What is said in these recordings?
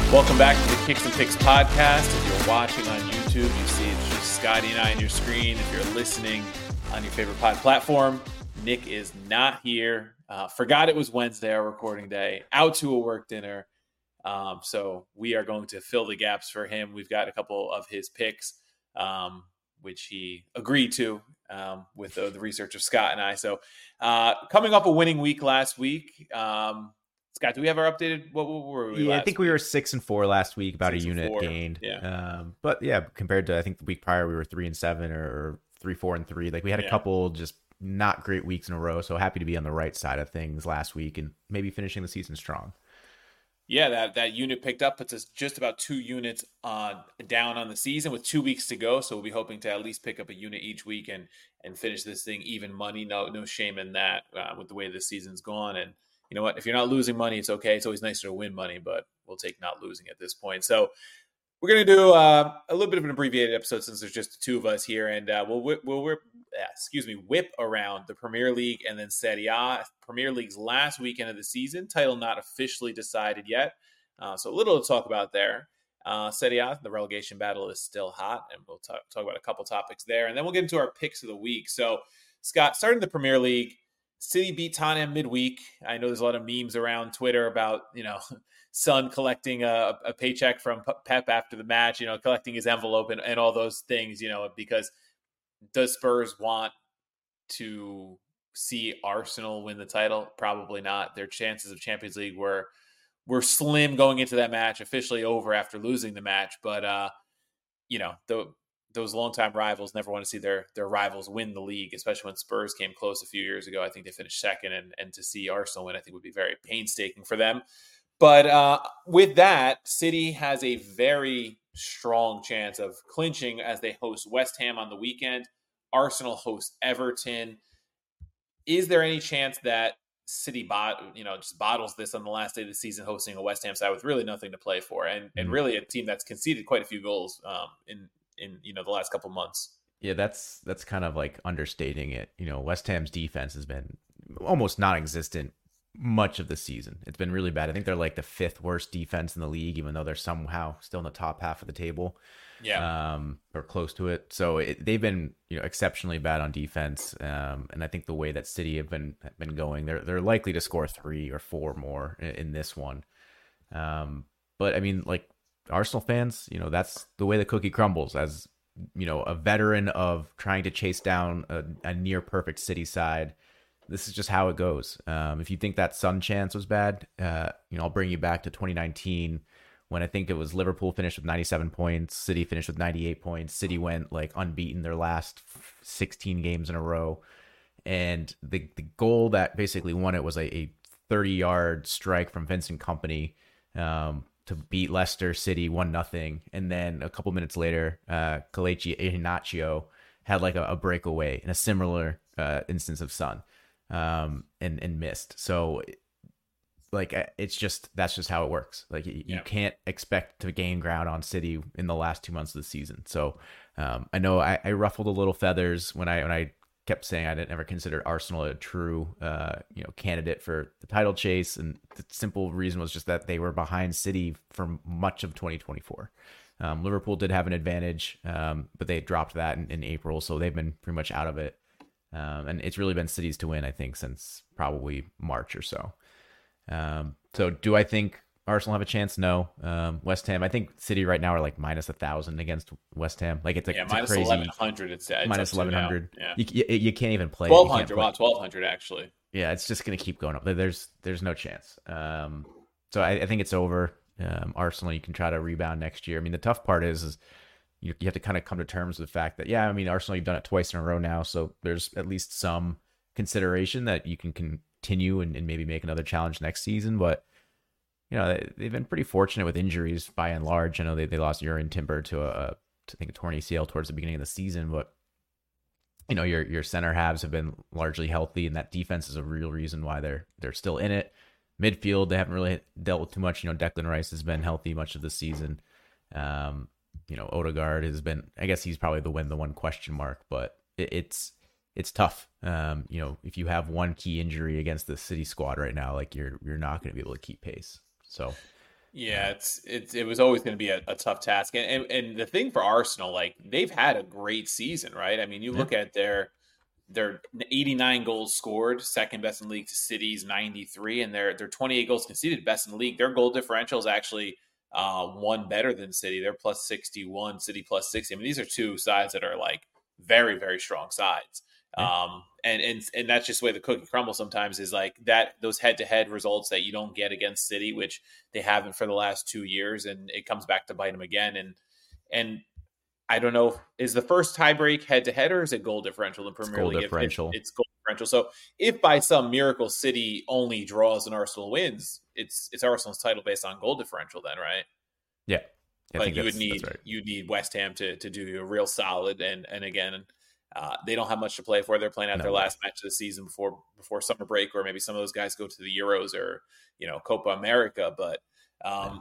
Welcome back to the Kicks and Picks podcast. If you're watching on YouTube, you see it's just Scotty and I on your screen. If you're listening on your favorite pod platform, Nick is not here. Forgot it was Wednesday, our recording day. Out to a work dinner. So we are going to fill the gaps for him. We've got a couple of his picks, which he agreed to with the research of Scott and I. So coming up a winning week last week. Scott, do we have our updated? What were we? Yeah, I think we were 6-4 last week, about a unit gained. Yeah. But yeah, compared to I think the week prior, we were 3-7 or 3-4-3. Like we had a couple just not great weeks in a row. So happy to be on the right side of things last week and maybe finishing the season strong. Yeah, that unit picked up, puts us just about 2 units down on the season with 2 weeks to go. So we'll be hoping to at least pick up a unit each week and finish this thing even money. No shame in that with the way this season's gone. And you know what? If you're not losing money, it's okay. It's always nicer to win money, but we'll take not losing at this point. So we're going to do a little bit of an abbreviated episode since there's just the two of us here, and we'll whip around the Premier League and then Serie A. Premier League's last weekend of the season, title not officially decided yet, so a little to talk about there. Serie A, the relegation battle is still hot, and we'll talk about a couple topics there, and then we'll get into our picks of the week. So, Scott, starting the Premier League, City beat Tottenham midweek. I know there's a lot of memes around Twitter about, Son collecting a paycheck from Pep after the match, collecting his envelope and all those things, because does Spurs want to see Arsenal win the title? Probably not. Their chances of Champions League were slim going into that match, officially over after losing the match. But, those longtime rivals never want to see their rivals win the league, especially when Spurs came close a few years ago. I think they finished second, and to see Arsenal win, I think would be very painstaking for them. But with that, City has a very strong chance of clinching as they host West Ham on the weekend. Arsenal hosts Everton. Is there any chance that City just bottles this on the last day of the season, hosting a West Ham side with really nothing to play for, and really a team that's conceded quite a few goals in the last couple months? Yeah, that's kind of like understating it. West Ham's defense has been almost non-existent much of the season. It's been really bad. I think they're like the 5th worst defense in the league, even though they're somehow still in the top half of the table. Yeah. Or close to it. So they've been, exceptionally bad on defense. And I think the way that City have been going, they're likely to score 3 or 4 more in this one. But I mean, like Arsenal fans, that's the way the cookie crumbles. As a veteran of trying to chase down a near perfect City side, this is just how it goes. If you think that Son chance was bad, I'll bring you back to 2019 when I think it was Liverpool finished with 97 points, City finished with 98 points. City went like unbeaten their last 16 games in a row. And the goal that basically won it was a 30-yard strike from Vincent Kompany to beat Leicester City 1-0. And then a couple minutes later, Kelechi Iheanacho had like a breakaway in a similar instance of Son. And missed. So like that's just how it works. Like you can't expect to gain ground on City in the last 2 months of the season. So I know I ruffled a little feathers when I kept saying I didn't ever consider Arsenal a true candidate for the title chase, and the simple reason was just that they were behind City for much of 2024. Liverpool did have an advantage, but they dropped that in April, so they've been pretty much out of it. And it's really been City's to win, I think, since probably March or so. So do I think Arsenal have a chance? No. West Ham, I think City right now are like minus 1,000 against West Ham. Like it's minus crazy. 1,100. It's minus 1,100. Yeah. You can't even play. 1,200. 1,200 actually. Yeah, it's just going to keep going up. There's no chance. So I think it's over. Arsenal, you can try to rebound next year. I mean, the tough part is you have to kind of come to terms with the fact that, Arsenal, you've done it twice in a row now, so there's at least some consideration that you can continue and maybe make another challenge next season. But, they've been pretty fortunate with injuries by and large. I know they lost Jurrien Timber to a torn ACL towards the beginning of the season, but, your center halves have been largely healthy, and that defense is a real reason why they're still in it. Midfield, they haven't really dealt with too much. Declan Rice has been healthy much of the season. Odegaard has been, I guess he's probably the one question mark, but it's tough. If you have one key injury against the City squad right now, like you're not going to be able to keep pace. So Yeah, it was always going to be a tough task, and the thing for Arsenal, like they've had a great season, right? I mean, you Yeah, look at their 89 goals scored, second best in the league to City's 93, and their 28 goals conceded, best in the league. Their goal differential is actually one better than City. They're plus 61, City plus 60. I mean, these are two sides that are like very, very strong sides. yeah. And that's just the way the cookie crumbles sometimes, is like that, those head to head results that you don't get against City, which they haven't for the last 2 years, and it comes back to bite them again. And I don't know, is the first tiebreak head to head, or is it goal differential in It's Premier goal League? If differential. it's goal differential, so if by some miracle City only draws and Arsenal wins, it's Arsenal's title based on goal differential, then, right? Yeah, I But think that's right. you need West Ham to do you a real solid, and again, they don't have much to play for. They're playing out No their way. last match of the season before summer break, or maybe some of those guys go to the Euros or Copa America. But Yeah.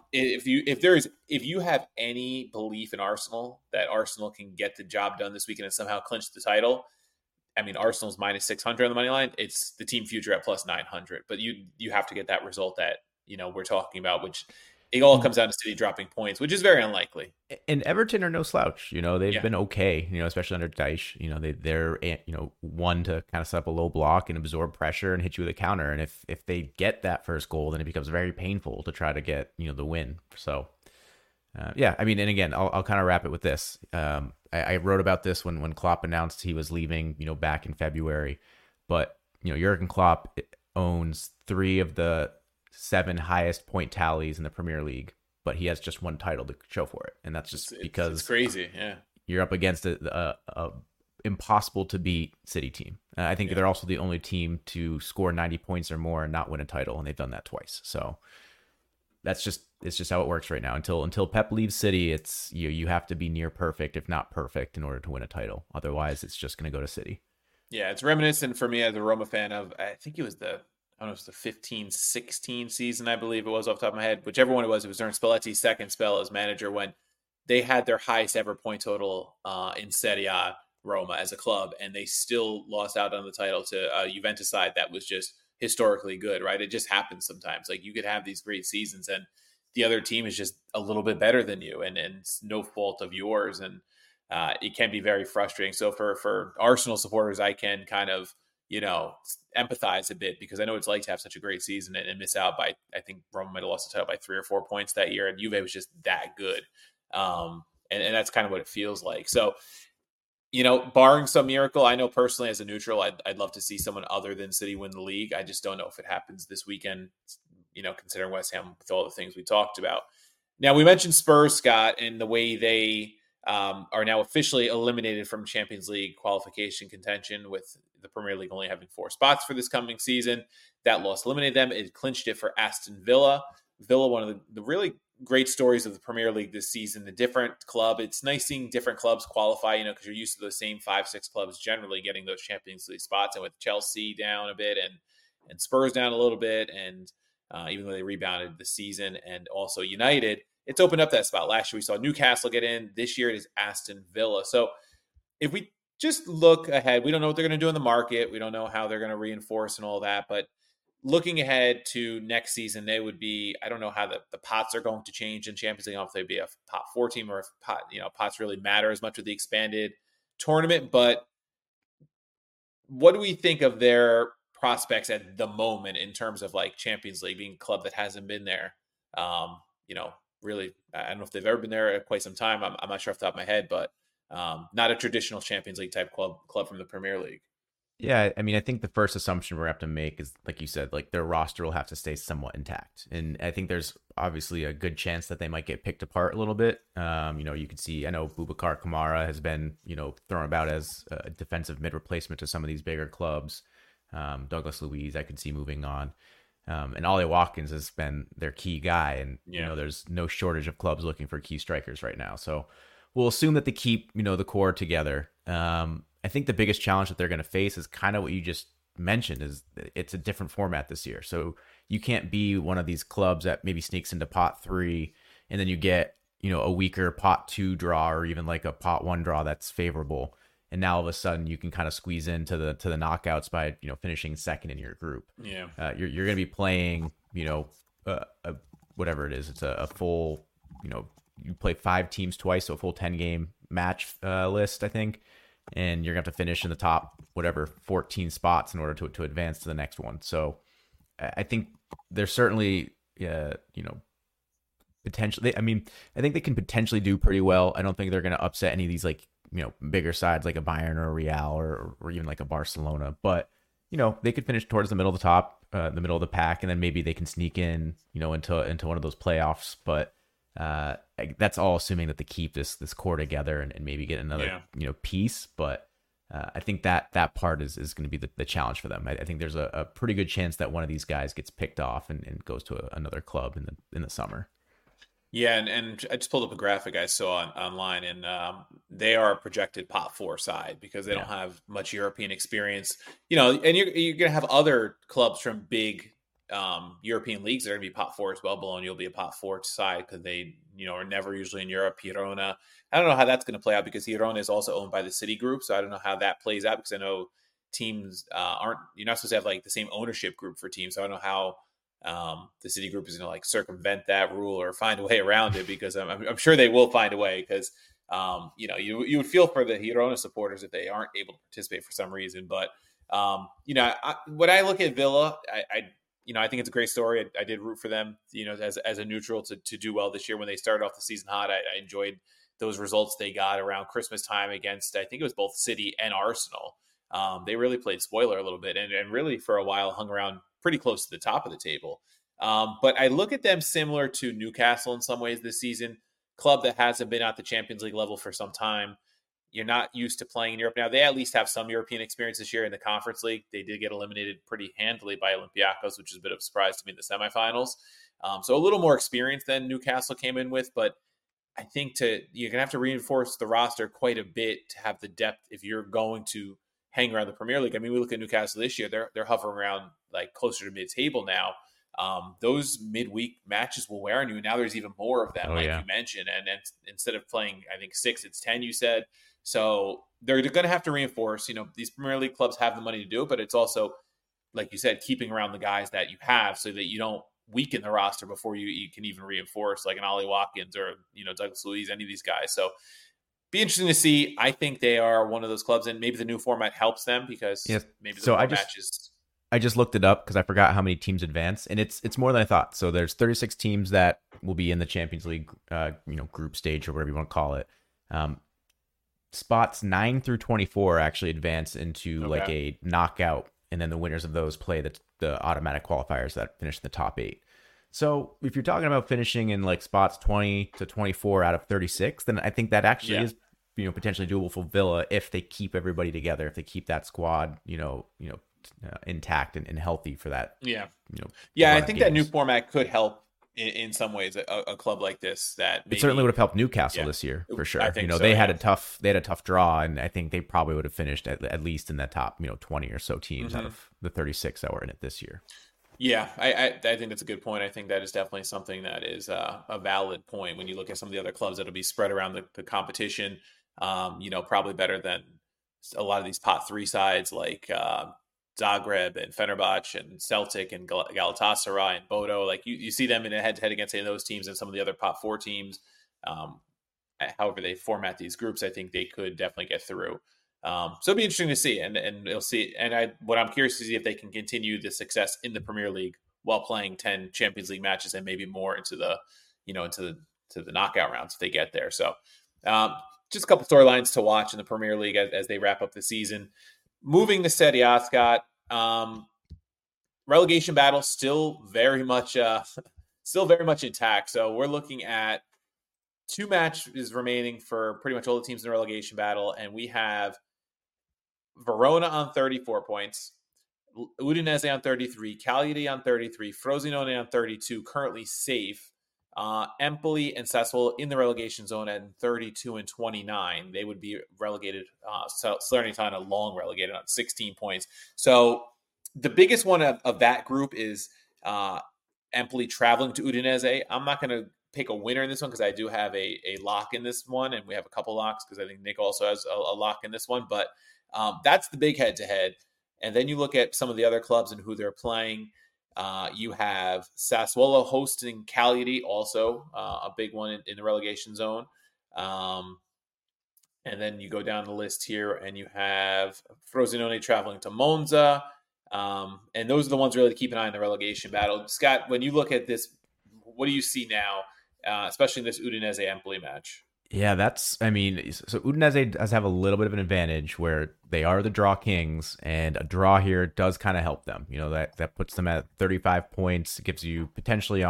if you have any belief in Arsenal that Arsenal can get the job done this weekend and somehow clinch the title, I mean, Arsenal's minus 600 on the money line. It's the team future at plus 900, but you have to get that result that we're talking about, which it all comes down to City dropping points, which is very unlikely. And Everton are no slouch. They've Yeah. been okay. Especially under Dyche. They're one to kind of set up a low block and absorb pressure and hit you with a counter. And if they get that first goal, then it becomes very painful to try to get the win. So yeah, I mean, and again, I'll kind of wrap it with this. I wrote about this when Klopp announced he was leaving. Back in February, but Jurgen Klopp owns 3 of the 7 highest point tallies in the Premier League, but he has just one title to show for it, and that's just It's because crazy. Yeah. you're up against a impossible to beat City team. I think Yeah. they're also the only team to score 90 points or more and not win a title, and they've done that twice. So it's just how it works right now. Until Pep leaves City, it's you have to be near perfect, if not perfect, in order to win a title. Otherwise, it's just going to go to City. Yeah, it's reminiscent for me as a Roma fan of, I think it was I don't know, it was the 15-16 season, I believe it was, off the top of my head. Whichever one it was during Spalletti's second spell as manager, when they had their highest ever point total in Serie A, Roma, as a club, and they still lost out on the title to a Juventus side that was just historically good, right? It just happens sometimes. Like, you could have these great seasons and the other team is just a little bit better than you, and it's no fault of yours. And it can be very frustrating. So for Arsenal supporters, I can kind of empathize a bit, because I know it's like to have such a great season and miss out by, I think Roma might have lost the title by 3 or 4 points that year, and Juve was just that good. And that's kind of what it feels like. So, barring some miracle, I know personally as a neutral, I'd love to see someone other than City win the league. I just don't know if it happens this weekend, considering West Ham with all the things we talked about. Now, we mentioned Spurs, Scott, and the way they are now officially eliminated from Champions League qualification contention, with the Premier League only having 4 spots for this coming season. That loss eliminated them. It clinched it for Aston Villa. Villa, one of the really great stories of the Premier League this season. A different club. It's nice seeing different clubs qualify, because you're used to the same 5-6 clubs generally getting those Champions League spots. And with Chelsea down a bit and Spurs down a little bit, and even though they rebounded this season, and also United, it's opened up that spot. Last year we saw Newcastle get in. This year it is Aston Villa. So if we just look ahead, we don't know what they're going to do in the market. We don't know how they're going to reinforce and all that. But looking ahead to next season, they would be, I don't know how the pots are going to change in Champions League. I don't know if they'd be a pot 4 team, or if pots really matter as much with the expanded tournament. But what do we think of their prospects at the moment in terms of like Champions League, being a club that hasn't been there? Really, I don't know if they've ever been there at quite some time. I'm not sure off the top of my head, but not a traditional Champions League type club from the Premier League. Yeah, I mean, I think the first assumption we're going to have to make is, like you said, like their roster will have to stay somewhat intact. And I think there's obviously a good chance that they might get picked apart a little bit. You could see, I know Boubacar Kamara has been, thrown about as a defensive mid replacement to some of these bigger clubs. Douglas Luiz, I could see moving on. And Ollie Watkins has been their key guy. And, there's no shortage of clubs looking for key strikers right now. So we'll assume that they keep, the core together. I think the biggest challenge that they're going to face is kind of what you just mentioned, is it's a different format this year. So you can't be one of these clubs that maybe sneaks into pot 3 and then you get, a weaker pot 2 draw, or even like a pot 1 draw that's favorable. And now all of a sudden you can kind of squeeze into the knockouts by, finishing second in your group. Yeah. You're going to be playing, a whatever it is. It's a full, you play 5 teams twice, so a full 10-game match list, I think. And you're going to have to finish in the top, 14 spots in order to advance to the next one. So I think there's certainly, potentially, I think they can potentially do pretty well. I don't think they're going to upset any of these, bigger sides like a Bayern or a Real or even like a Barcelona. But, they could finish towards the middle of the top, the middle of the pack, and then maybe they can sneak in, into one of those playoffs. But that's all assuming that they keep this core together and maybe get another, piece. But I think that part is going to be the challenge for them. I think there's a pretty good chance that one of these guys gets picked off and goes to another club in the summer. Yeah, and I just pulled up a graphic I saw online, and they are a projected pot 4 side because they don't have much European experience. And you're going to have other clubs from big European leagues that are going to be pot 4 as well. Bologna will be a pot 4 side because they are never usually in Europe. Girona, I don't know how that's going to play out because Girona is also owned by the City Group, so I don't know how that plays out because I know teams you're not supposed to have like the same ownership group for teams. So I don't know how the City Group is going to like circumvent that rule or find a way around it, because I'm sure they will find a way, because you would feel for the Girona supporters if they aren't able to participate for some reason. But when I look at Villa, I think it's a great story. I did root for them, as a neutral to do well this year. When they started off the season hot, I enjoyed those results they got around Christmas time against, I think it was both City and Arsenal. They really played spoiler a little bit and really for a while hung around pretty close to the top of the table. But I look at them similar to Newcastle in some ways this season, club that hasn't been at the Champions League level for some time. You're not used to playing in Europe. Now, they at least have some European experience this year in the Conference League. They did get eliminated pretty handily by Olympiacos, which is a bit of a surprise to me in the semifinals. So a little more experience than Newcastle came in with, but I think you're going to have to reinforce the roster quite a bit to have the depth if you're going to hang around the Premier League. I mean, we look at Newcastle this year, they're hovering around like closer to mid-table now. Those midweek matches will wear on you. Now there's even more of them, you mentioned. And instead of playing, I think 6, it's 10, you said. So they're going to have to reinforce, these Premier League clubs have the money to do it, but it's also, like you said, keeping around the guys that you have so that you don't weaken the roster before you can even reinforce, like an Ollie Watkins or, Douglas Luiz, any of these guys. So be interesting to see. I think they are one of those clubs, and maybe the new format helps them because maybe the matches. I just looked it up because I forgot how many teams advance, and it's more than I thought. So there's 36 teams that will be in the Champions League, group stage or whatever you want to call it. Spots 9 through 24 actually advance into like a knockout, and then the winners of those play the automatic qualifiers that finish in the top 8. So if you're talking about finishing in like spots 20 to 24 out of 36, then I think that actually is, potentially doable for Villa if they keep everybody together, if they keep that squad, intact and healthy for that. I think that new format could help in some ways a club like this. That maybe, it certainly would have helped Newcastle this year for sure. I think they had a tough draw, and I think they probably would have finished at least in the top 20 or so teams out of the 36 that were in it this year. Yeah, I think that's a good point. I think that is definitely something that is a valid point when you look at some of the other clubs that'll be spread around the competition. Probably better than a lot of these pot 3 sides like Zagreb and Fenerbahce and Celtic and Galatasaray and Bodo. Like you see them in a head-to-head against any of those teams and some of the other pot 4 teams. However they format these groups, I think they could definitely get through. So it'll be interesting to see, and we'll see. And what I'm curious to see if they can continue the success in the Premier League while playing 10 Champions League matches and maybe more into the knockout rounds if they get there. So just a couple storylines to watch in the Premier League as they wrap up the season. Moving to Serie A, Scott, relegation battle still very much intact. So we're looking at 2 matches remaining for pretty much all the teams in the relegation battle, and we have Verona on 34 points, Udinese on 33, Cagliari on 33, Frosinone on 32, currently safe. Empoli and Sassuolo in the relegation zone at 32 and 29. They would be relegated. Salernitana long relegated on 16 points. So the biggest one of that group is Empoli traveling to Udinese. I'm not going to pick a winner in this one because I do have a lock in this one, and we have a couple locks because I think Nick also has a lock in this one. But that's the big head-to-head. And then you look at some of the other clubs and who they're playing. You have Sassuolo hosting Cagliari, also a big one in the relegation zone. And then you go down the list here, and you have Frosinone traveling to Monza. And those are the ones really to keep an eye on the relegation battle. Scott, when you look at this, what do you see now, especially in this Udinese-Empoli match? Yeah, I mean, so Udinese does have a little bit of an advantage where they are the draw kings, and a draw here does kind of help them. That puts them at 35 points, gives you potentially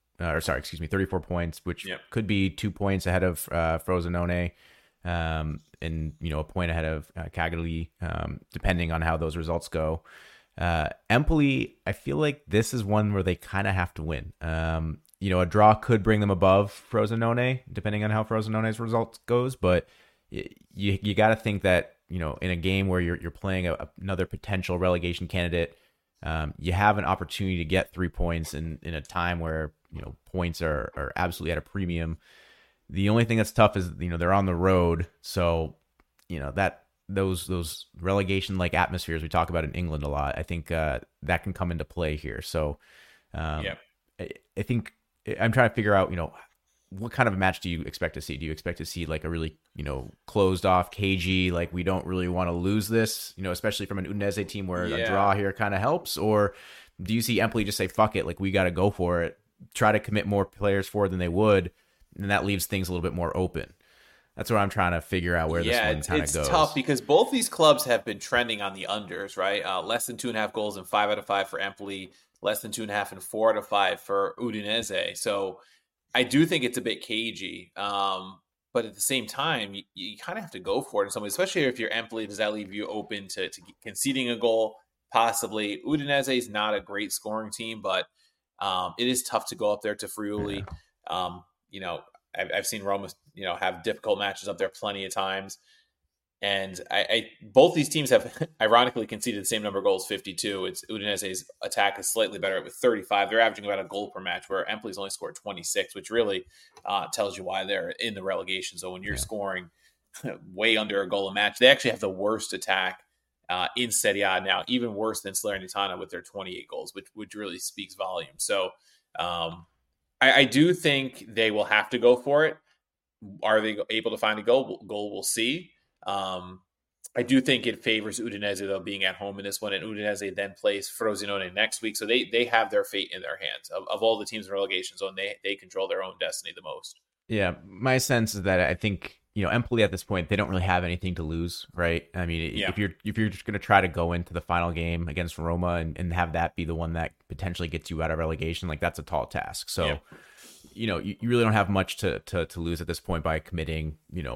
34 points, which could be 2 points ahead of Frosinone, and a point ahead of Cagliari, depending on how those results go. Empoli, I feel like this is one where they kind of have to win. A draw could bring them above Frosinone, depending on how Frosinone's results goes. But you got to think that, in a game where you're playing another potential relegation candidate, you have an opportunity to get 3 points in a time where, points are absolutely at a premium. The only thing that's tough is, they're on the road. So, that those relegation like atmospheres we talk about in England a lot, I think that can come into play here. So I think I'm trying to figure out, what kind of a match do you expect to see? Do you expect to see like a really, closed off, cagey, like we don't really want to lose this, especially from an Udinese team where a draw here kind of helps? Or do you see Empoli just say, fuck it, like we got to go for it, try to commit more players forward than they would, and that leaves things a little bit more open? That's what I'm trying to figure out where this one kind of goes. It's tough because both these clubs have been trending on the unders, right? Less than 2.5 goals in 5 out of 5 for Empoli, less than 2.5 and 4 out of 5 for Udinese. So I do think it's a bit cagey. But at the same time, you kind of have to go for it in some way, especially if you're Empoli. Does that leave you open to conceding a goal? Possibly. Udinese is not a great scoring team, but it is tough to go up there to Friuli. Yeah. I've seen Roma, have difficult matches up there plenty of times. And both these teams have ironically conceded the same number of goals, 52. It's Udinese's attack is slightly better with 35. They're averaging about a goal per match, where Empoli's only scored 26, which really tells you why they're in the relegation. So when you're scoring way under a goal a match, they actually have the worst attack in Serie A now, even worse than Salernitana with their 28 goals, which really speaks volume. So I do think they will have to go for it. Are they able to find a goal? We'll see. I do think it favors Udinese, though, being at home in this one, and Udinese then plays Frosinone next week. So they have their fate in their hands. Of all the teams in relegation zone, they control their own destiny the most. Yeah, my sense is that I think, Empoli at this point, they don't really have anything to lose, right? I mean, if you're just going to try to go into the final game against Roma and have that be the one that potentially gets you out of relegation, like that's a tall task. So, you really don't have much to lose at this point by committing,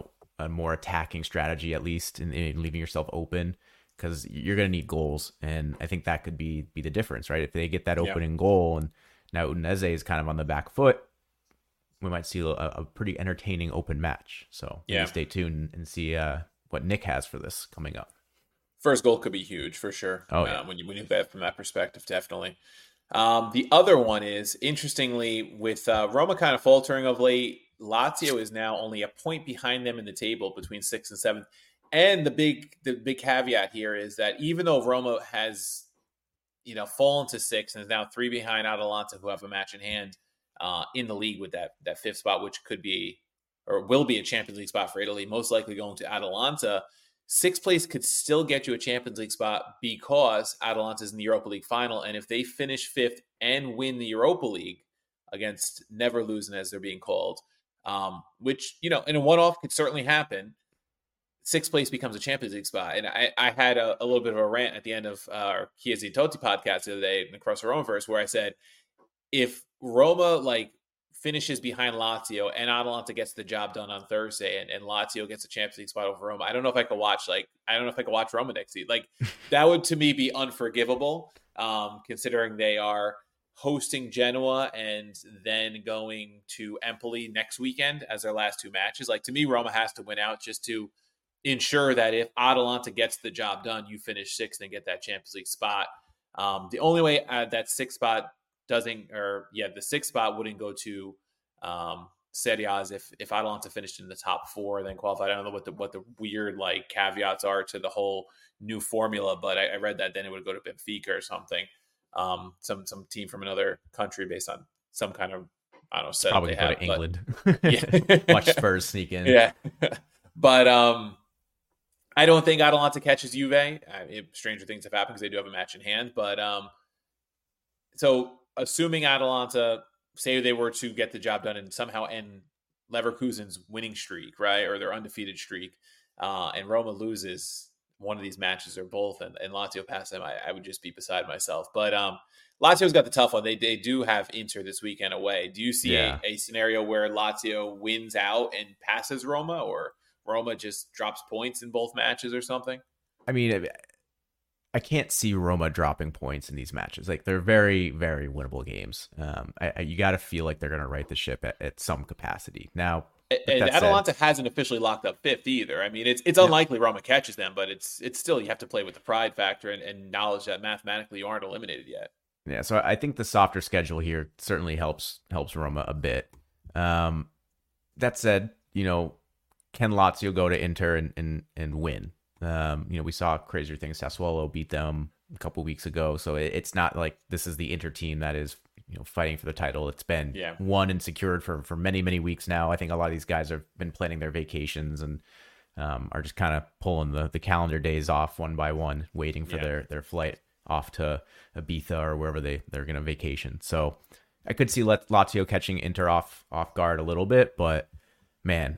a more attacking strategy, at least, and leaving yourself open, because you're going to need goals. And I think that could be the difference, right? If they get that opening goal, and now Udinese is kind of on the back foot, we might see a pretty entertaining open match. So stay tuned and see what Nick has for this coming up. First goal could be huge for sure. Oh, yeah. When you bet from that perspective, definitely. The other one is, interestingly, with Roma kind of faltering of late, Lazio is now only a point behind them in the table between 6th and 7th. And the big caveat here is that even though Roma has, fallen to 6th and is now 3 behind Atalanta, who have a match in hand in the league with that 5th spot, which could be or will be a Champions League spot for Italy, most likely going to Atalanta. 6th place could still get you a Champions League spot because Atalanta is in the Europa League final. And if they finish 5th and win the Europa League against Never Losing, as they're being called, which, in a one-off could certainly happen, 6th place becomes a Champions League spot. And I had a little bit of a rant at the end of our Chiesi Totti podcast the other day, across our own verse, where I said, if Roma finishes behind Lazio and Atalanta gets the job done on Thursday, and Lazio gets a Champions League spot over Roma, I don't know if I could watch Roma next season. That would, to me, be unforgivable, considering they are hosting Genoa and then going to Empoli next weekend as their last 2 matches. To me, Roma has to win out just to ensure that if Atalanta gets the job done, you finish 6th and get that Champions League spot. The only way that 6th spot the 6th spot wouldn't go to Serie A is if Atalanta finished in the top 4 and then qualified. I don't know what the weird caveats are to the whole new formula, but I read that then it would go to Benfica or something. some team from another country based on some kind of, I don't know, It's setup probably they going to have. go to England. But, Watch yeah. Spurs sneak in. Yeah. But I don't think Atalanta catches Juve. Stranger things have happened because they do have a match in hand. But so assuming Atalanta, say they were to get the job done and somehow end Leverkusen's winning streak, right, or their undefeated streak, and Roma loses one of these matches or both, and Lazio pass them, I would just be beside myself. But Lazio's got the tough one. They do have Inter this weekend away. Do you see Yeah. a scenario where Lazio wins out and passes Roma, or Roma just drops points in both matches or something? I mean, I can't see Roma dropping points in these matches. Like, they're very, very winnable games. You got to feel like they're going to right the ship at some capacity. Now, And Atalanta hasn't officially locked up fifth either. I mean, it's unlikely Roma catches them, but it's still, you have to play with the pride factor and knowledge that mathematically you aren't eliminated yet. Yeah, so I think the softer schedule here certainly helps Roma a bit. That said, can Lazio go to Inter and win? We saw crazier things. Sassuolo beat them a couple weeks ago, so it's not like this is the Inter team that is fighting for the title. It's been won and secured for many, many weeks now. I think a lot of these guys have been planning their vacations and are just kind of pulling the calendar days off one by one, waiting for their flight off to Ibiza or wherever they're going to vacation. So I could see Lazio catching Inter off guard a little bit, but man,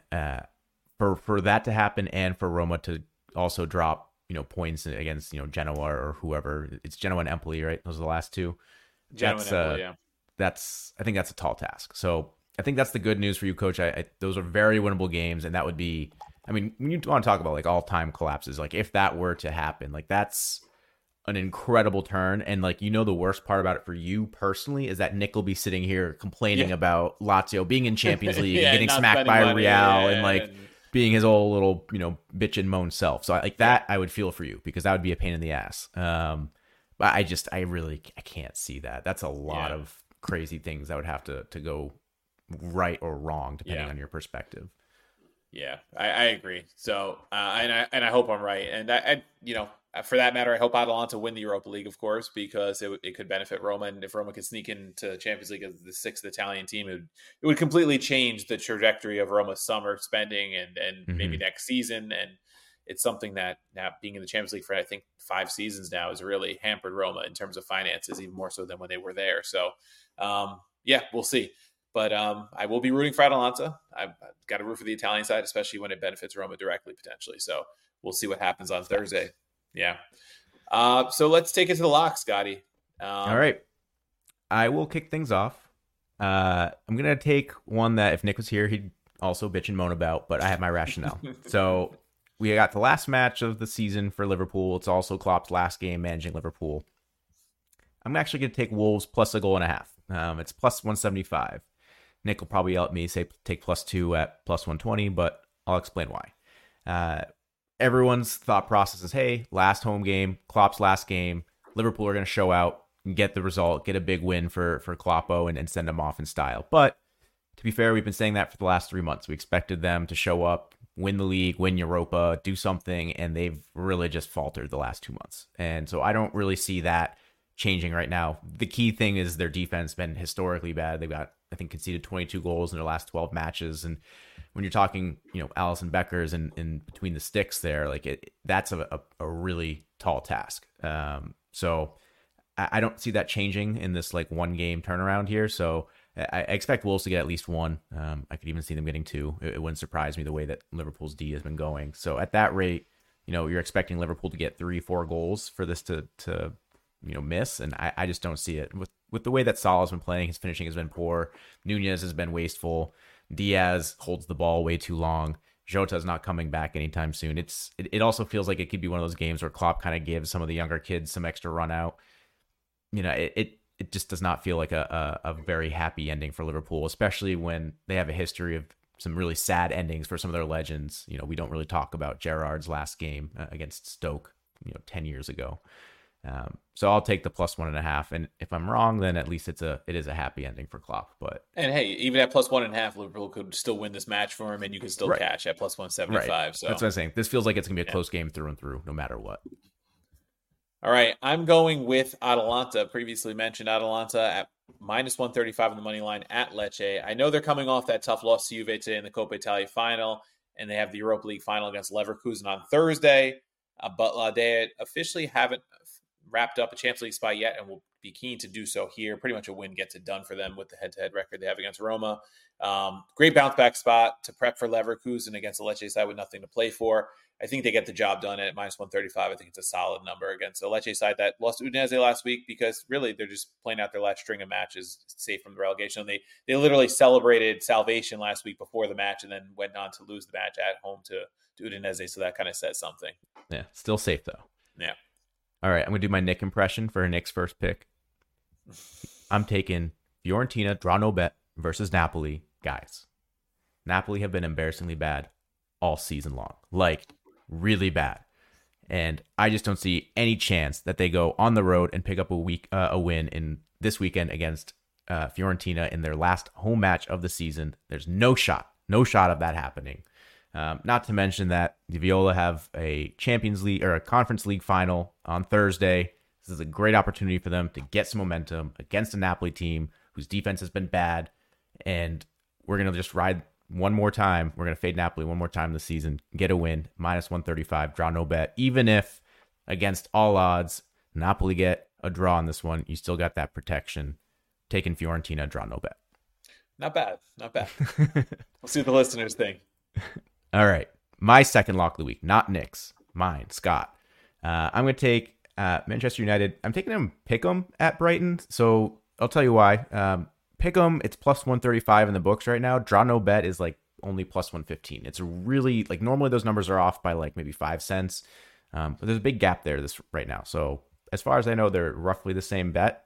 for that to happen and for Roma to also drop points against Genoa or whoever, it's Genoa and Empoli, right? Those are the last two. Genoa and Empoli, yeah. I think that's a tall task. So I think that's the good news for you, Coach. Those are very winnable games, and that would be, I mean, when you want to talk about like all-time collapses, like if that were to happen, like that's an incredible turn. And like, the worst part about it for you personally is that Nick will be sitting here complaining about Lazio being in Champions League and getting smacked by Real and being his old little, bitch and moan self. So like that, I would feel for you because that would be a pain in the ass. But I can't see that. That's a lot of crazy things that would have to go right or wrong depending on your perspective. Yeah, I agree. So, and I hope I'm right. And I for that matter, I hope Atalanta win the Europa League, of course, because it could benefit Roma. And if Roma could sneak into Champions League as the sixth Italian team, it would completely change the trajectory of Roma's summer spending and maybe next season. And it's something that now being in the Champions League for, I think, 5 seasons now has really hampered Roma in terms of finances, even more so than when they were there. So, we'll see. But I will be rooting for Atalanta. I've got to root for the Italian side, especially when it benefits Roma directly, potentially. So we'll see what happens on Thursday. Yeah. So let's take it to the lock, Scotty. All right. I will kick things off. I'm going to take one that if Nick was here, he'd also bitch and moan about, but I have my rationale. So we got the last match of the season for Liverpool. It's also Klopp's last game managing Liverpool. I'm actually going to take Wolves plus a goal and a half. It's plus 175. Nick will probably yell at me, say take +2 at plus 120, but I'll explain why. Everyone's thought process is, hey, last home game, Klopp's last game, Liverpool are going to show out and get the result, get a big win for Kloppo and send them off in style. But to be fair, we've been saying that for the last 3 months. We expected them to show up, win the league, win Europa, do something, and they've really just faltered the last 2 months. And so I don't really see that changing right now. The key thing is their defense been historically bad. They've got, I think, conceded 22 goals in their last 12 matches. And when you're talking, Alisson Becker's in between the sticks there, like that's a really tall task. So I don't see that changing in this like one game turnaround here. So I expect Wolves to get at least one. I could even see them getting 2. It wouldn't surprise me the way that Liverpool's D has been going. So at that rate, you're expecting Liverpool to get 3-4 goals for this to miss, and I just don't see it with the way that Salah's been playing. His finishing has been poor. Nunez has been wasteful. Diaz holds the ball way too long. Jota's not coming back anytime soon. It also feels like it could be one of those games where Klopp kind of gives some of the younger kids some extra run out. It just does not feel like a very happy ending for Liverpool, especially when they have a history of some really sad endings for some of their legends. We don't really talk about Gerrard's last game against Stoke, 10 years ago. So I'll take the plus 1.5, and if I'm wrong, then at least it is a happy ending for Klopp. And hey, even at plus 1.5, Liverpool could still win this match for him, and you can still catch at plus 175. Right. So that's what I'm saying. This feels like it's gonna be a close game through and through, no matter what. All right, I'm going with Atalanta. Previously mentioned Atalanta at minus 135 on the money line at Lecce. I know they're coming off that tough loss to Juve today in the Coppa Italia final, and they have the Europa League final against Leverkusen on Thursday. But they officially haven't wrapped up a Champions League spot yet, and will be keen to do so here. Pretty much a win gets it done for them with the head-to-head record they have against Roma. Great bounce-back spot to prep for Leverkusen against the Lecce side with nothing to play for. I think they get the job done at minus 135. I think it's a solid number against the Lecce side that lost to Udinese last week because really they're just playing out their last string of matches safe from the relegation. They literally celebrated salvation last week before the match and then went on to lose the match at home to Udinese. So that kind of says something. Yeah, still safe though. Yeah. All right, I'm going to do my Nick impression for Nick's first pick. I'm taking Fiorentina, draw no bet versus Napoli. Guys, Napoli have been embarrassingly bad all season long. Like, really bad. And I just don't see any chance that they go on the road and pick up a win in this weekend against Fiorentina in their last home match of the season. There's no shot of that happening. Not to mention that the Viola have a Champions League or a Conference League final on Thursday. This is a great opportunity for them to get some momentum against a Napoli team whose defense has been bad. And we're going to just ride one more time. We're going to fade Napoli one more time this season, get a win, minus 135, draw no bet. Even if against all odds, Napoli get a draw on this one, you still got that protection. Taking Fiorentina, draw no bet. Not bad. We'll see what the listeners think. All right. My second lock of the week, not Nick's, mine, Scott. I'm going to take Manchester United. I'm taking them pick 'em at Brighton. So I'll tell you why. Pick 'em, it's plus 135 in the books right now. Draw no bet is like only plus 115. It's really like normally those numbers are off by like maybe 5 cents. But there's a big gap there this right now. So as far as I know, they're roughly the same bet.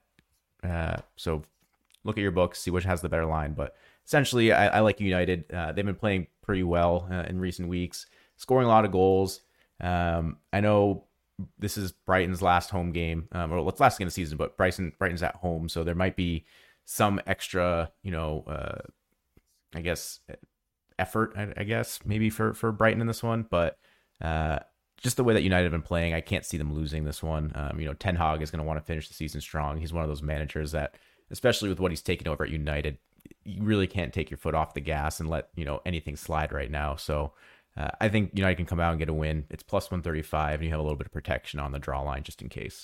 So look at your books, see which has the better line. But essentially, I like United. They've been playing pretty well in recent weeks, scoring a lot of goals. I know this is Brighton's last home game, or it's last game of the season, but Brighton's at home, so there might be some extra, I guess, effort, I guess, maybe for Brighton in this one. But just the way that United have been playing, I can't see them losing this one. Ten Hag is going to want to finish the season strong. He's one of those managers that, especially with what he's taken over at United, you really can't take your foot off the gas and let anything slide right now. So I think United can come out and get a win. It's plus 135, and you have a little bit of protection on the draw line just in case.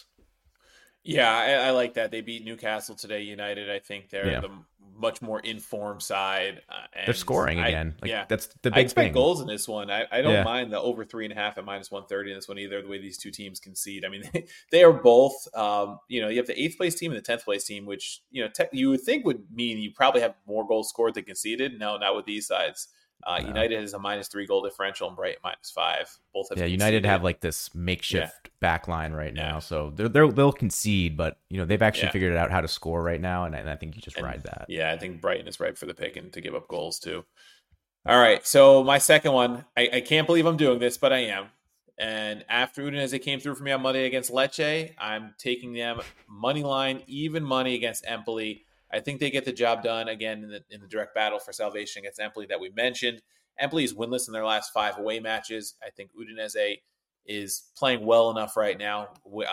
Yeah, I like that. They beat Newcastle today, United. I think they're the much more informed side. They're scoring again. That's the big I expect thing. Goals in this one. I don't mind the over 3.5 at minus 130 in this one either, the way these two teams concede. I mean, they are both, you have the 8th place team and the 10th place team, which, you would think would mean you probably have more goals scored than conceded. No, not with these sides. United has a minus 3 goal differential and Brighton minus 5. Both have United have like this makeshift back line right now, so they'll concede, but they've actually figured out how to score right now, and I think you just ride that. Yeah, I think Brighton is ripe for the pick and to give up goals too. All right, so my second one, I can't believe I'm doing this, but I am. And after Udinese came through for me on Monday against Lecce, I'm taking them money line, even money against Empoli. I think they get the job done again in the direct battle for salvation against Empoli that we mentioned. Empoli is winless in their last 5 away matches. I think Udinese is playing well enough right now,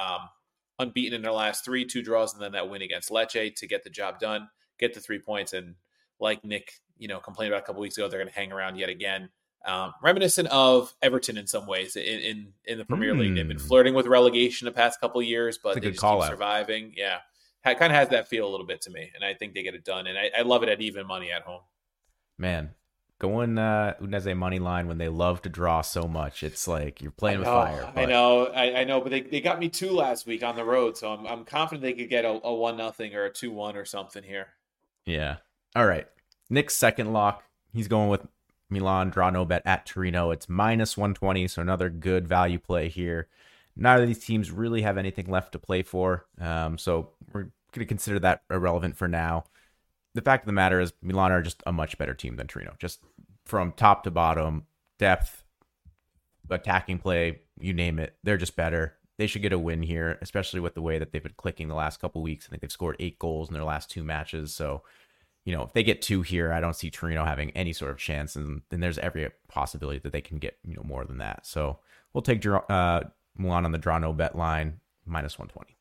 unbeaten in their last 3, 2 draws, and then that win against Lecce to get the job done, get the 3 points. And like Nick, complained about a couple weeks ago, they're going to hang around yet again. Reminiscent of Everton in some ways in the Premier League. They've been flirting with relegation the past couple of years, but they just keep surviving. Yeah. It kind of has that feel a little bit to me, and I think they get it done. And I love it at even money at home. Man, going Udinese money line when they love to draw so much, it's like you're playing with fire. But... I know, but they got me 2 last week on the road, so I'm confident they could get a 1-0 or a 2-1 or something here. Yeah. All right. Nick's second lock, he's going with Milan, draw no bet at Torino. It's minus 120, so another good value play here. Neither of these teams really have anything left to play for, so we're going to consider that irrelevant for now. The fact of the matter is Milan are just a much better team than Torino, just from top to bottom, depth, attacking play, you name it. They're just better. They should get a win here, especially with the way that they've been clicking the last couple of weeks. I think they've scored 8 goals in their last 2 matches, so if they get 2 here, I don't see Torino having any sort of chance, and then there's every possibility that they can get more than that. So we'll take Milan on the draw no bet line. minus 120.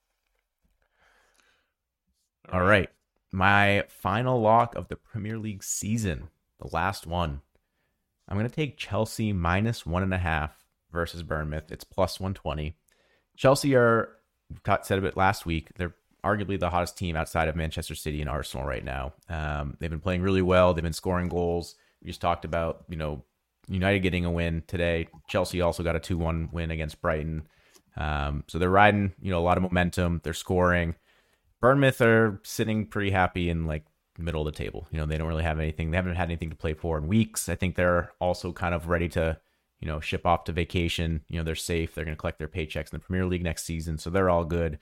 All All right. My final lock of the Premier League season, the last one. I'm going to take Chelsea minus 1.5 versus Bournemouth. It's plus 120. Chelsea are, said a bit last week, they're arguably the hottest team outside of Manchester City and Arsenal right now. They've been playing really well. They've been scoring goals. We just talked about, United getting a win today. Chelsea also got a 2-1 win against Brighton. So they're riding, a lot of momentum. They're scoring. Bournemouth are sitting pretty happy in like middle of the table. They don't really have anything. They haven't had anything to play for in weeks. I think they're also kind of ready to, ship off to vacation. They're safe. They're going to collect their paychecks in the Premier League next season. So they're all good.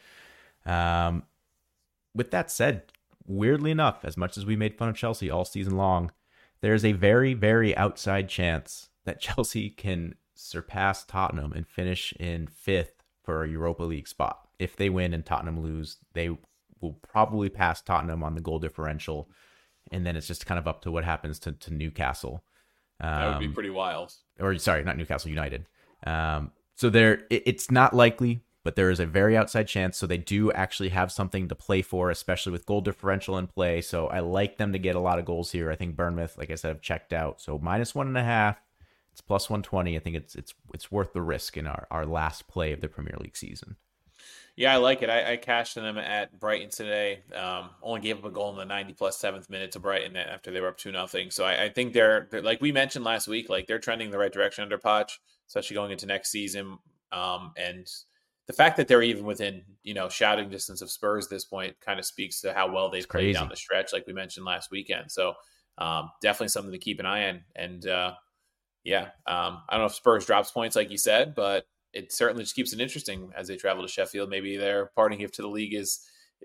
With that said, weirdly enough, as much as we made fun of Chelsea all season long, there's a very, very outside chance that Chelsea can surpass Tottenham and finish in 5th for a Europa League spot. If they win and Tottenham lose, they will probably pass Tottenham on the goal differential. And then it's just kind of up to what happens to Newcastle. That would be pretty wild. Or sorry, not Newcastle, United. So it's not likely, but there is a very outside chance. So they do actually have something to play for, especially with goal differential in play. So I like them to get a lot of goals here. I think Bournemouth, like I said, have checked out. So minus 1.5, it's plus 120. I think it's worth the risk in our last play of the Premier League season. Yeah, I like it. I cashed in them at Brighton today. Only gave up a goal in the 90 plus 7th minute to Brighton after they were up 2-0. So I think they're like we mentioned last week, like they're trending in the right direction under Poch, especially going into next season. And the fact that they're even within, shouting distance of Spurs at this point kind of speaks to how well they've played down the stretch, like we mentioned last weekend. So definitely something to keep an eye on. And I don't know if Spurs drops points like you said, but it certainly just keeps it interesting as they travel to Sheffield. Maybe their parting gift to the league is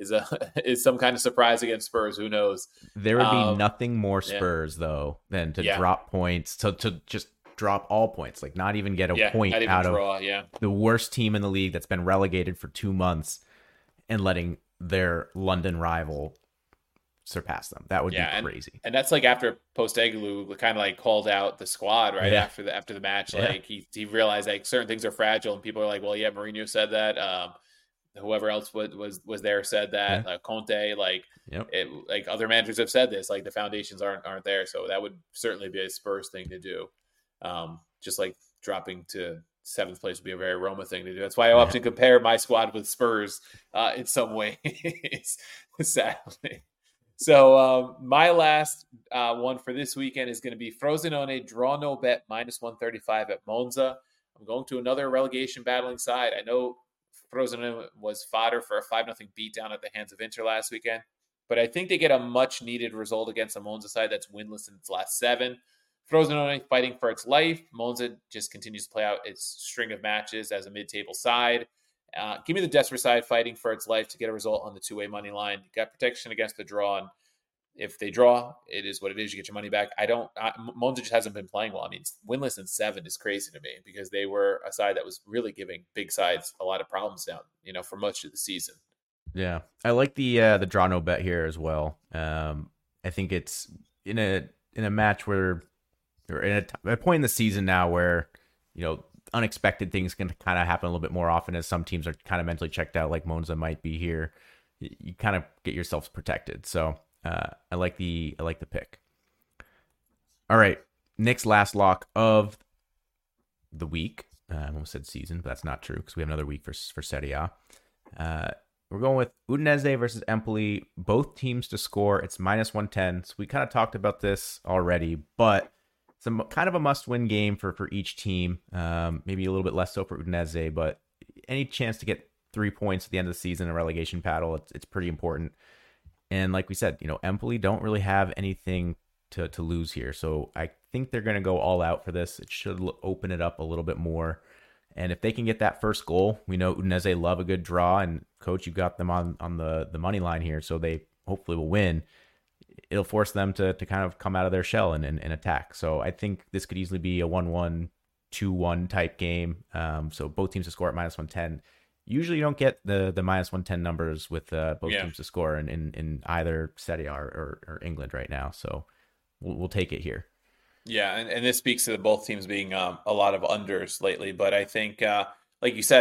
some kind of surprise against Spurs. Who knows? There would be nothing more Spurs though than to drop points, to just drop all points, like not even get a point out of the worst team in the league that's been relegated for 2 months and letting their London rival surpass them. That would be crazy. And that's like after Postecoglou kind of like called out the squad right after the match. Like he realized like certain things are fragile, and people are like, well, yeah, Mourinho said that. Whoever else was there said that. Conte, like other managers have said this. Like the foundations aren't there, so that would certainly be a Spurs thing to do. Just like dropping to 7th place would be a very Roma thing to do. That's why I often compare my squad with Spurs in some ways, sadly. So my last one for this weekend is going to be Frosinone draw no bet minus 135 at Monza. I'm going to another relegation battling side. I know Frosinone was fodder for a 5-0 beatdown at the hands of Inter last weekend, but I think they get a much needed result against a Monza side that's winless in its last 7. Frosinone fighting for its life. Monza just continues to play out its string of matches as a mid-table side. Give me the desperate side fighting for its life to get a result on the two-way money line. You got protection against the draw, and if they draw, it is what it is. You get your money back. Monza just hasn't been playing well. I mean, winless in 7 is crazy to me because they were a side that was really giving big sides a lot of problems down, for much of the season. Yeah, I like the draw no bet here as well. I think it's in a match where we're in a point in the season now where unexpected things can kind of happen a little bit more often as some teams are kind of mentally checked out, like Monza might be here. You kind of get yourselves protected. So I like the pick. All right, Nick's last lock of the week. I almost said season, but that's not true because we have another week for Serie A. We're going with Udinese versus Empoli. Both teams to score. It's minus 110. So we kind of talked about this already, but it's kind of a must-win game for each team. Maybe a little bit less so for Udinese, but any chance to get 3 points at the end of the season in a relegation battle, it's pretty important. And like we said, Empoli don't really have anything to lose here. So I think they're going to go all out for this. It should open it up a little bit more. And if they can get that first goal, we know Udinese love a good draw. And Coach, you got them on the money line here, so they hopefully will win. It'll force them to kind of come out of their shell and attack. So I think this could easily be a 1-1, 2-1 type game. So both teams to score at minus 110. Usually you don't get the minus 110 numbers with both teams to score in either Serie A or England right now. So we'll take it here. Yeah, and this speaks to both teams being a lot of unders lately. But I think, like you said,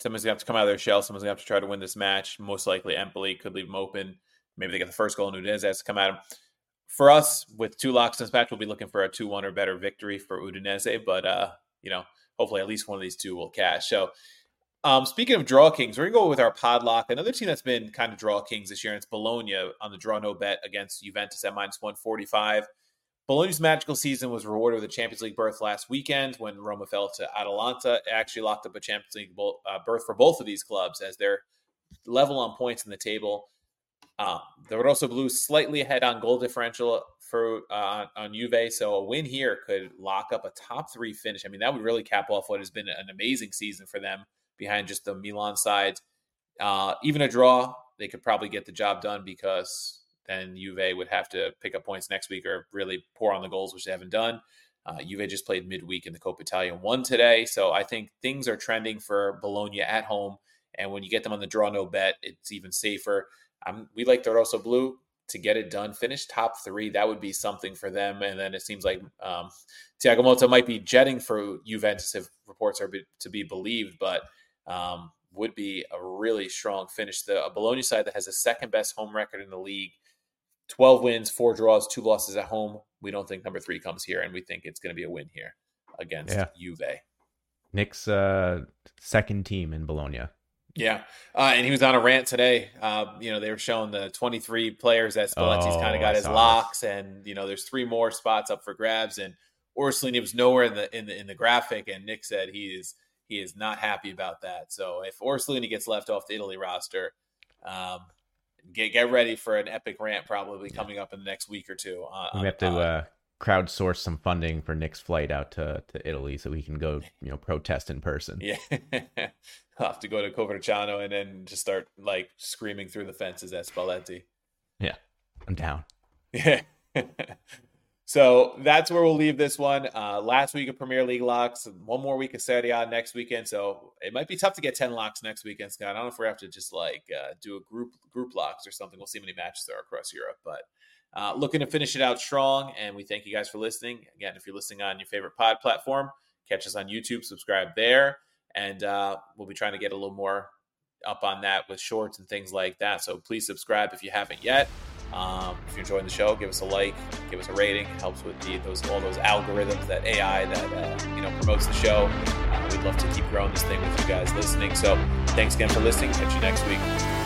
Someone's going to have to come out of their shell. Someone's going to have to try to win this match. Most likely, Empoli could leave them open. Maybe they get the first goal, and Udinese has to come at them. For us, with 2 locks in this match, we'll be looking for a 2-1 or better victory for Udinese. But, hopefully at least one of these two will cash. So, speaking of draw kings, we're going to go with our pod lock. Another team that's been kind of draw kings this year, and it's Bologna on the draw no bet against Juventus at -145. Bologna's magical season was rewarded with a Champions League berth last weekend when Roma fell to Atalanta. It actually locked up a Champions League berth for both of these clubs as they're level on points in the table. The Rosso Blues slightly ahead on goal differential for on Juve, so a win here could lock up a top 3 finish. I mean, that would really cap off what has been an amazing season for them behind just the Milan side. Even a draw, they could probably get the job done because then Juve would have to pick up points next week or really pour on the goals, which they haven't done. Juve just played midweek in the Coppa Italia and won today. So I think things are trending for Bologna at home. And when you get them on the draw no bet, it's even safer. We like the Rosso Blu to get it done, finish top 3. That would be something for them. And then it seems like Thiago Motta might be jetting for Juventus if reports are to be believed, but would be a really strong finish. A Bologna side that has the second best home record in the league, 12 wins, 4 draws, 2 losses at home. We don't think number 3 comes here, and we think it's going to be a win here against Juve. Nick's second team in Bologna. Yeah, and he was on a rant today. They were showing the 23 players that Spalletti's kind of got as locks, and there's 3 more spots up for grabs. And Orsolini was nowhere in the graphic, and Nick said he is not happy about that. So if Orsolini gets left off the Italy roster, get ready for an epic rant probably coming up in the next week or two. We have to crowdsource some funding for Nick's flight out to Italy so he can go, protest in person. Yeah. I'll have to go to Coverciano and then just start screaming through the fences at Spalletti. Yeah, I'm down. Yeah. So that's where we'll leave this one. Last week of Premier League locks, 1 more week of Serie A next weekend. So it might be tough to get 10 locks next weekend, Scott. I don't know if we have to just do a group locks or something. We'll see how many matches there are across Europe, but looking to finish it out strong. And we thank you guys for listening. Again, if you're listening on your favorite pod platform, catch us on YouTube, subscribe there. And we'll be trying to get a little more up on that with shorts and things like that. So please subscribe if you haven't yet. If you're enjoying the show, give us a like, give us a rating. Helps with all those algorithms, that AI that promotes the show. We'd love to keep growing this thing with you guys listening. So thanks again for listening. Catch you next week.